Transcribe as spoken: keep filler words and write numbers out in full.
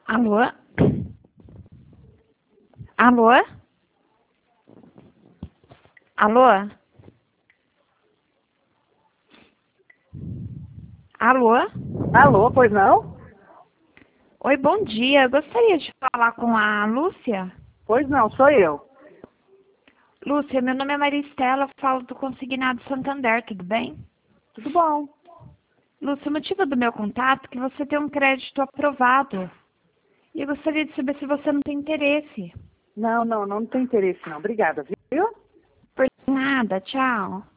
Alô? Alô? Alô? Alô? Alô, pois não? Oi, bom dia. Eu gostaria de falar com a Lúcia. Pois não, sou eu. Lúcia, meu nome é Maria Estela, eu falo do Consignado Santander, tudo bem? Tudo bom? Lúcia, o motivo do meu contato é que você tem um crédito aprovado. E eu gostaria de saber se você não tem interesse. Não, não, não tem interesse não. Obrigada, viu? Por nada, tchau.